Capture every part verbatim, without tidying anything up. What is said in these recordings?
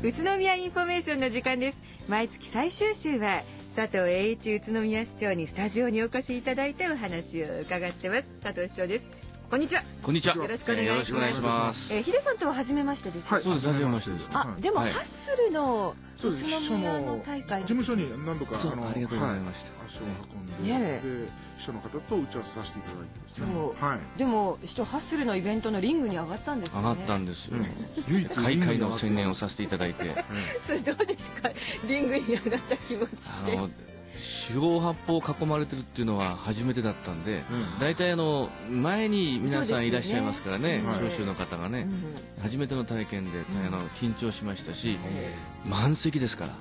宇都宮インフォメーションの時間です。毎月最終週は佐藤栄一宇都宮市長にスタジオにお越しいただいてお話を伺ってます。佐藤市長です。こんにちは。 こんにちは。 よろしくお願いします。 ますえー、ヒデさんとは初めましてです。 はい、 そうです。初めましてです。 あ、でも、ハッスルの宇都宮の大会事務所に何度かあのありがとうございました。 足を運んで、で秘書の方と打ち合わせさせていただいてですね。 そう。 はい。 でも市長ハッスルのイベントのリングに上がったんですよね。 上がったんですよ。唯一開会の宣言をさせていただいて。 それどうですか。リングに上がった気持ちって。 あの四方八方囲まれてるっていうのは初めてだったんで、大体あの前に皆さんいらっしゃいますからね、聴衆の方がね、初めての体験であの緊張しましたし、満席ですから、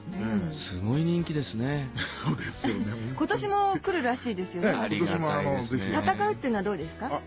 すごい人気ですね。 そうですよね。 今年も来るらしいですよね。 ありがたいですね。 戦うっていうのはどうですか。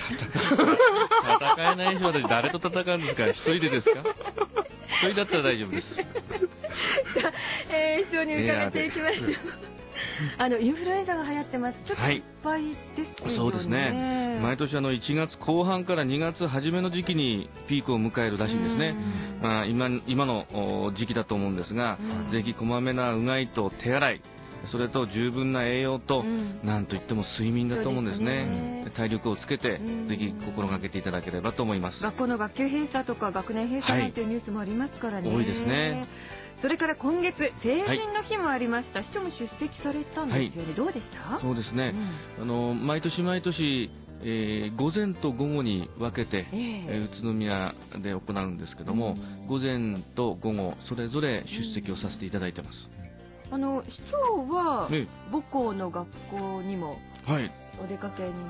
戦えない人は誰と戦うんですか。一人でですか。一人だったら大丈夫です。 えー、一緒に伺っていきましょう。あのインフルエンザが流行ってます。ちょっと心配ですよね。 そうですね。毎年あのいちがつこう半からにがつ初めの時期にピークを迎えるらしいんですね。まあ今今の時期だと思うんですが、ぜひこまめなうがいと手洗い、それと十分な栄養と、なんといっても睡眠だと思うんですね。体力をつけてぜひ心がけていただければと思います。 学校の学級閉鎖とか学年閉鎖なんていうニュースもありますからね。 多いですね。 それから今月成人の日もありました。市長も出席されたんですよね。どうでした？ そうですね。あの毎年毎年えー、午前と午後に分けて、えー、宇都宮で行うんですけども、午前と午後それぞれ出席をさせていただいてます。 あの市長は母校の学校にもお出かけになって、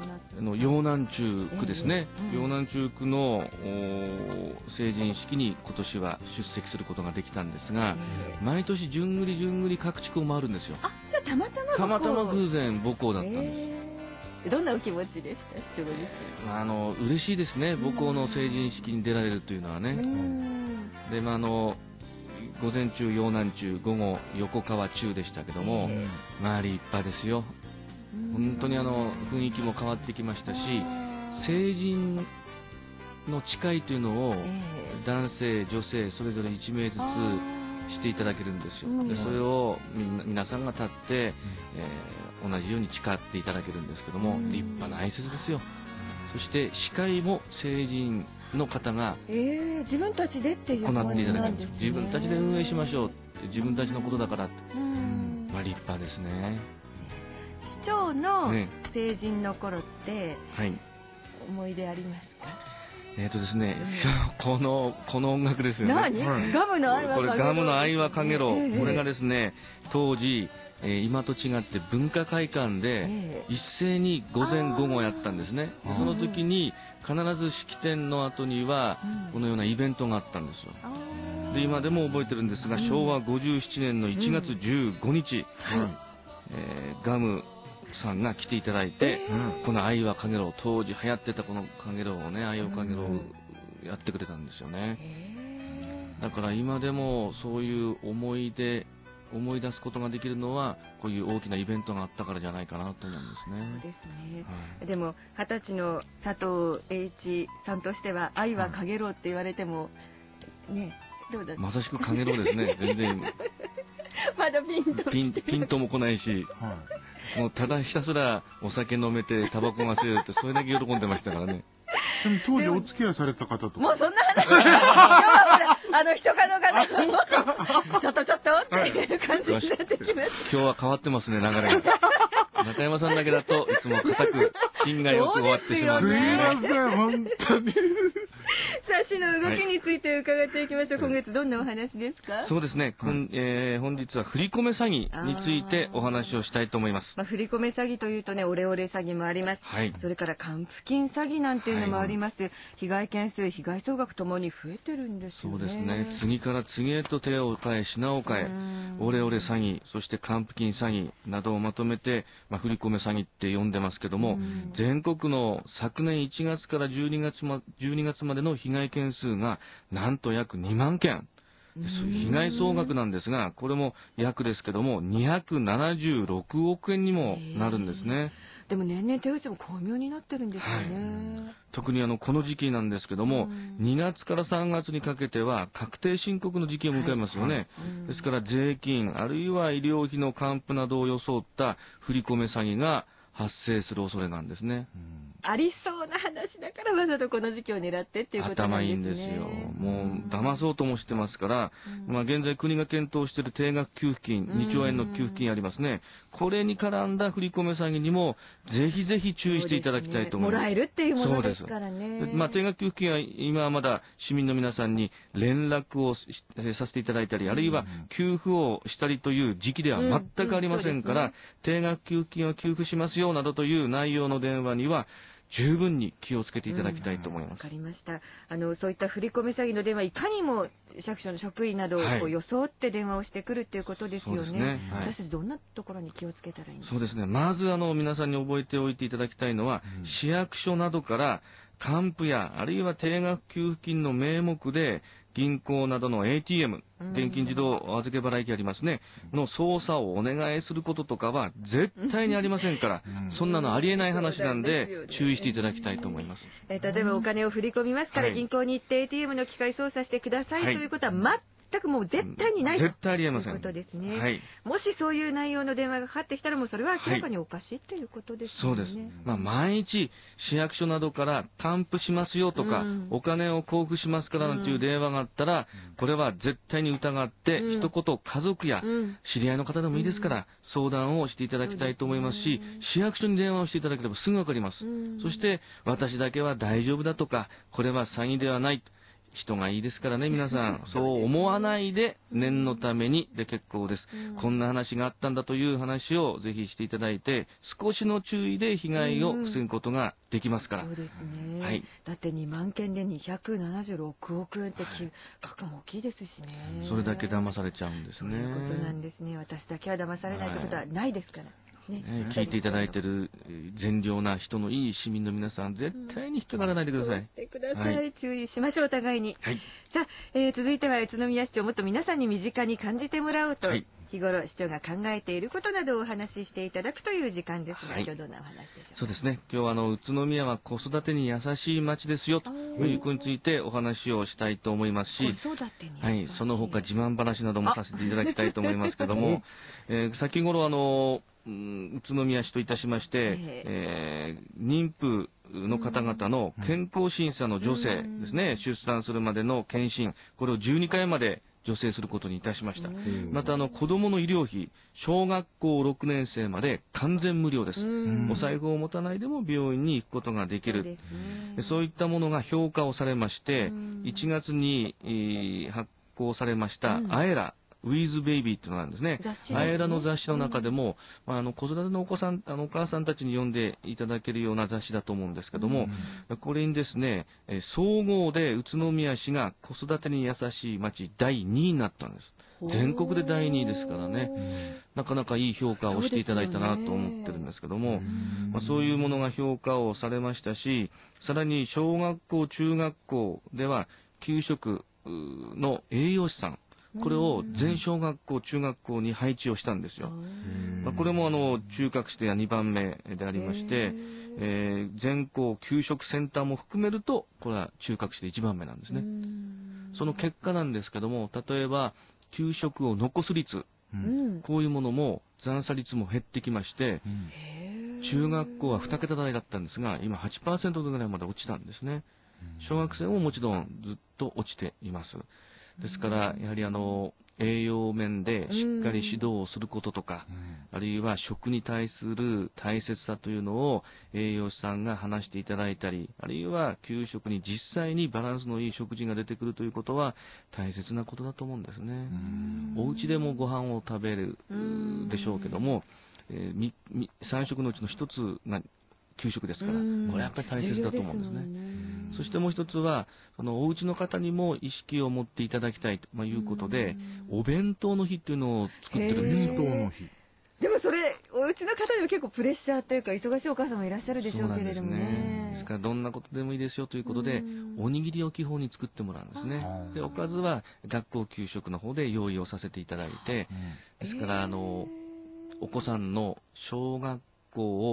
あの陽南中区ですね。陽南中区の成人式に今年は出席することができたんですが、毎年じゅんぐりじゅんぐり各地区を回るんですよ。 あ、じゃあたまたまたまたま偶然母校だったんです。 どんなお気持ちでした、市長ご自身。 あの嬉しいですね。母校の成人式に出られるというのはね。で、まああの午前中陽南中、午後横川中でしたけども、まあ立派ですよ。本当にあの雰囲気も変わってきましたし、成人の誓いというのを男性女性それぞれいちめいずつしていただけるんですよ。でそれを皆さんが立って、えー、同じように誓っていただけるんですけども、立派な挨拶ですよ。そして司会も成人の方が行っていただけるんです。自分たちで運営しましょうって、自分たちのことだからって、まあ立派ですね。 市長の成人の頃って、はい、思い出ありますか？ えっとですね、このこの音楽ですよね。 何？ガムの愛はかげろ。 これガムの愛はかげろ。これがですね、当時今と違って文化会館で一斉に午前午後やったんですね。その時に必ず式典の後にはこのようなイベントがあったんですよ。で今でも覚えてるんですが、しょうわごじゅうななねんのいちがつじゅうごにち、えー、ガムさんが来ていただいて、うん、この愛はかげろう、当時流行ってたこのかげろうをね、愛はかげろうをやってくれたんですよね。だから今でもそういう思い出思い出すことができるのはこういう大きなイベントがあったからじゃないかなと思うんですね。 そうですね、はい、でもはたちの佐藤栄一さんとしては愛はかげろうって言われても、はい、ね、どうだった？ まさしくかげろうですね。全然まだピンとピンピンとも来ないし、はい、もうただひたすらお酒飲めてタバコが吸えるってそれだけ喜んでましたからね。 でも当時お付き合いされた方とか。 もうそんな話。今日はほらあの人かの方にちょっとちょっとっていう感じになってきました。 今日は変わってますね、流れが。中山さんだけだといつも固く品がよく終わってしまうんですね。すいません、本当に。 さあ、市の動きについて伺っていきましょう。はい、今月どんなお話ですか？ そうですね。こんえー、本日は振り込め詐欺についてお話をしたいと思います。 まあ、振り込め詐欺というとね、オレオレ詐欺もあります。はい、それから還付金詐欺なんていうのもあります。はい、被害件数、被害総額ともに増えてるんですよね。 そうですね。次から次へと手を変え、品を変え、オレオレ詐欺、そして還付金詐欺などをまとめて、まあ、振り込め詐欺って呼んでますけども、全国の昨年いちがつからじゅうにがつま、じゅうにがつまでの被害件数がなんと約にまんけん。被害総額なんですが、これも約ですけどもにひゃくななじゅうろくおくえんにもなるんですね。 でも年々手打ちも巧妙になってるんですよね。 はい、特にあのこの時期なんですけども、にがつからさんがつにかけては確定申告の時期を迎えますよね。はいはい、ですから税金あるいは医療費の還付などを装った振り込め詐欺が発生する恐れなんですね。 うん、ありそうな話だからわざとこの時期を狙ってっていうことなんですね。 頭いいんですよ。もう騙そうともしてますから、うん、まあ現在国が検討している定額給付金、にちょうえんの給付金ありますね。これに絡んだ振り込め詐欺にもぜひぜひ注意していただきたいと思います。 もらえるっていうものですからね。 まあ定額給付金は今はまだ市民の皆さんに連絡をさせていただいたり、うん、あるいは給付をしたりという時期では全くありませんから、うんうんね、定額給付金を給付しますよなどという内容の電話には十分に気をつけていただきたいと思います。 わ、うん、かりました。あのそういった振り込め詐欺の電話、いかにも市役所の職員などをこう装って電話をしてくるということですよね。はい、そうですね。はい、私たちどんなところに気をつけたらいいんですか。 そうですね。まずあの皆さんに覚えておいていただきたいのは、うん、市役所などから還付やあるいは定額給付金の名目で銀行などの エーティーエム、現金自動預け払い機ありますね、の操作をお願いすることとかは絶対にありませんから、そんなのありえない話なんで注意していただきたいと思います。 え例えばお金を振り込みますから銀行に行って エーティーエム の機械操作してください、はい、ということは全くもう絶対にない、 絶対ありえません。 ということですね。 はい、 もしそういう内容の電話がかかってきたらもうそれは明らかにおかしいということですよね。 そうです。まあ毎日市役所などから還付しますよとか、うん、お金を交付しますからなんていう電話があったら、うん、これは絶対に疑って、うん、一言家族や知り合いの方でもいいですから、うん、相談をしていただきたいと思いますし、うん、市役所に電話をしていただければすぐわかります。うん、そして私だけは大丈夫だとか、これは詐欺ではない。人がいいですからね、皆さん。そう思わないで、念のためにで結構です。うん、こんな話があったんだという話をぜひしていただいて、少しの注意で被害を防ぐことができますから。 そうですね。 はい。 だってにまんけんでにひゃくななじゅうろくおくえんって額も大きいですしね。 それだけ騙されちゃうんですね。 そういうことなんですね。私だけは騙されないということはないですから。ね、 聞いていただいている善良な人のいい市民の皆さん、絶対に引っかからないでください。うん、 してください、はい、注意しましょう、お互いに。 はい、 さあ、えー、続いては宇都宮市長をもっと皆さんに身近に感じてもらおうと、はい、日頃市長が考えていることなどをお話ししていただくという時間ですが、はい、今日どんなお話でしょうか。 そうですね。今日はあの宇都宮は子育てに優しい町ですよということについてお話をしたいと思いますし、 子育てに優しい、 はい、その他自慢話などもさせていただきたいと思いますけども、えー、先頃あのうん、宇都宮市といたしまして、えー、妊婦の方々の健康審査の助成ですね、出産するまでの検診、これをじゅうにかいまで助成することにいたしました。またあの子どもの医療費、小学校ろくねんせいまで完全無料です。お財布を持たないでも病院に行くことができる。そうですね。そういったものが評価をされまして、いちがつに、えー、発行されましたアエラ、ウィズベイビーっていうのがあるんですね。アエラの雑誌の中でも、うん、まあ、あの子育てのお子さん、あのお母さんたちに読んでいただけるような雑誌だと思うんですけども、うん、これにですね、総合で宇都宮市が子育てに優しい町だいにいになったんです。全国でだいにいですからね、うん、なかなかいい評価をしていただいたなと思ってるんですけども、まあ、そういうものが評価をされましたし、さらに小学校、中学校では給食の栄養士さん、これを全小学校、中学校に配置をしたんですよ。まあ、これもあの中核市ではにばんめでありまして、えー、全校給食センターも含めると、これは中核市でいちばんめなんですね。その結果なんですけども、例えば給食を残す率、うん、こういうものも残差率も減ってきまして、うん、中学校はにけた台だったんですが、今 はちパーセント ぐらいまで落ちたんですね。小学生ももちろんずっと落ちています。ですから、やはりあの、栄養面でしっかり指導をすることとか、うん、あるいは食に対する大切さというのを栄養士さんが話していただいたり、あるいは給食に実際にバランスのいい食事が出てくるということは大切なことだと思うんですね。お家でもご飯を食べるでしょうけども、えー、さん食のうちのひとつが給食ですから、これはやっぱり大切だと思うんですね。そしてもう一つは、そのお家の方にも意識を持っていただきたいということで、お弁当の日っていうのを作ってるんですよ。お弁当の日。 でもそれ、お家の方にも結構プレッシャーというか、忙しいお母さんもいらっしゃるでしょうけれどもね。 そうなんですね。ですから、どんなことでもいいですよということで、おにぎりを基本に作ってもらうんですね。で、おかずは学校給食の方で用意をさせていただいて、ですから、あの、お子さんの小学校を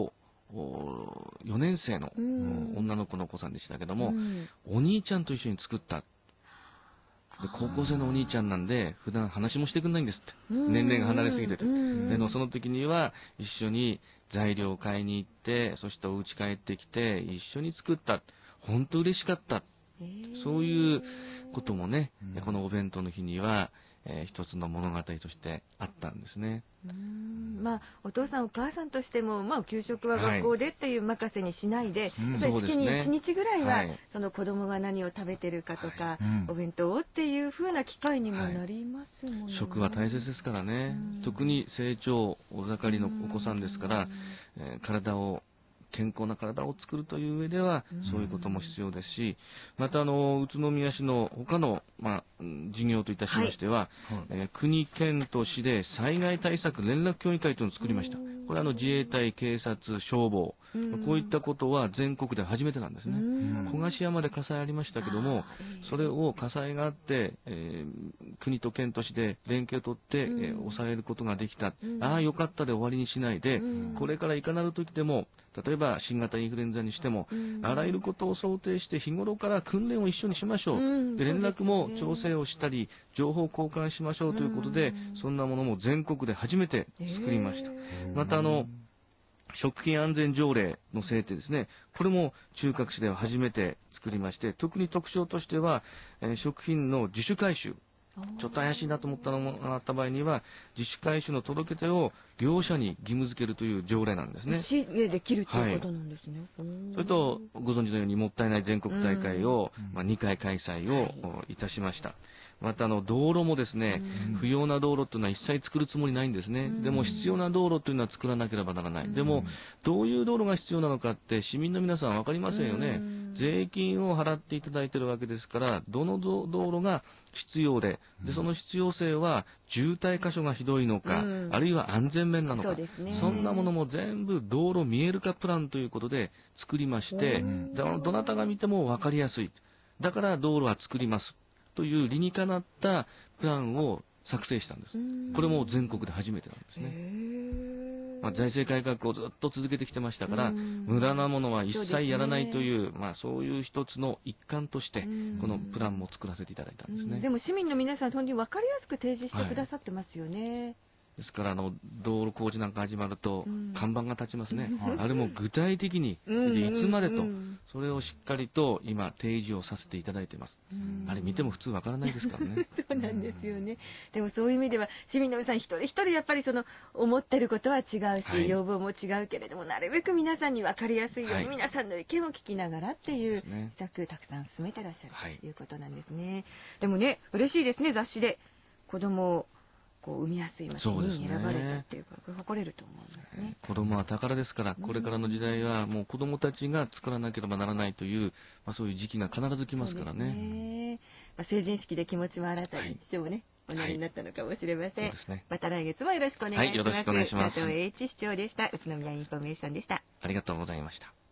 よねん生の女の子のお子さんでしたけども、 うん、 お兄ちゃんと一緒に作った。で高校生のお兄ちゃんなんで普段話もしてくんないんですって、年齢が離れすぎてて、でのその時には一緒に材料を買いに行って、そしてお家帰ってきて一緒に作った、本当嬉しかった、そういうこともね、このお弁当の日には、えー、一つの物語としてあったんですね。 うーん、まあ、お父さんお母さんとしても、まあ、給食は学校でっていう任せにしないで、 うんやっぱり月にいちにちぐらいは、 はい、 その子供が何を食べてるかとか、 はい、 お弁当をっていう風な機会にもなりますもんね。 食は大切ですからね、特に成長お盛りのお子さんですから、えー、体を健康な体を作るという上ではそういうことも必要ですし、またあの宇都宮市の他の、まあ、事業といたしましては、はい、えー、国県と市で災害対策連絡協議会というのを作りました。これはあの自衛隊、警察、消防、こういったことは全国で初めてなんですね。古賀市山で火災ありましたけども、それを火災があって、えー、国と県と市で連携を取って、えー、抑えることができた。ああよかったで終わりにしないで、これからいかなる時でも、例えば新型インフルエンザにしても、あらゆることを想定して日頃から訓練を一緒にしましょう。で連絡も調整をしたり、情報交換しましょうということで、そんなものも全国で初めて作りました。またあの食品安全条例の制定ですね。これも中核市では初めて作りまして、特に特徴としては、えー、食品の自主回収。ちょっと怪しいなと思ったのがあった場合には、自主回収の届け出を業者に義務付けるという条例なんですね。 市でできるということなんですね。はい、 それと、ご存知のようにもったいない全国大会を、まあ、にかい開催をいたしました。またあの道路もですね、不要な道路というのは一切作るつもりないんですね。でも必要な道路というのは作らなければならない。でもどういう道路が必要なのかって市民の皆さん分かりませんよね。税金を払っていただいているわけですから、どの道路が必要で、でその必要性は渋滞箇所がひどいのか、あるいは安全面なのか、 そ,、ね、そんなものも全部道路見える化プランということで作りまして、どなたが見ても分かりやすい。だから道路は作ります。という理にかなったプランを作成したんです。これも全国で初めてなんですね。まあ、財政改革をずっと続けてきてましたから、無駄なものは一切やらないという、そう、ね、まあ、そういう一つの一環として、このプランも作らせていただいたんですね。 でも市民の皆さん、本当に分かりやすく提示してくださってますよね。はい、 ですからあの道路工事なんか始まると看板が立ちますね、うん、あれも具体的に、うん、いつまでと、うん、それをしっかりと今提示をさせていただいてます、うん、あれ見ても普通わからないですからね。 そうなんですよね。でもそういう意味では市民の皆さん一人一人やっぱりその思ってることは違うし、はい、要望も違うけれども、なるべく皆さんに分かりやすいように、はい、皆さんの意見を聞きながらっていう施策たくさん進めてらっしゃる、はい、ということなんですね。でもね、嬉しいですね、雑誌で子供をこう産みやすい町に選ばれたっていうか、これ誇れると思うんですね。 子供は宝ですから、これからの時代はもう子供たちが作らなければならないという、まあ、そういう時期が必ず来ますからね。 ね、まあ、成人式で気持ちも新たに師匠もね、はい、おなりになったのかもしれません。はい、そうですね、また来月もよろしくお願いします。 はい、よろしくお願いします。 佐藤栄一市長でした。宇都宮インフォメーションでした。 ありがとうございました。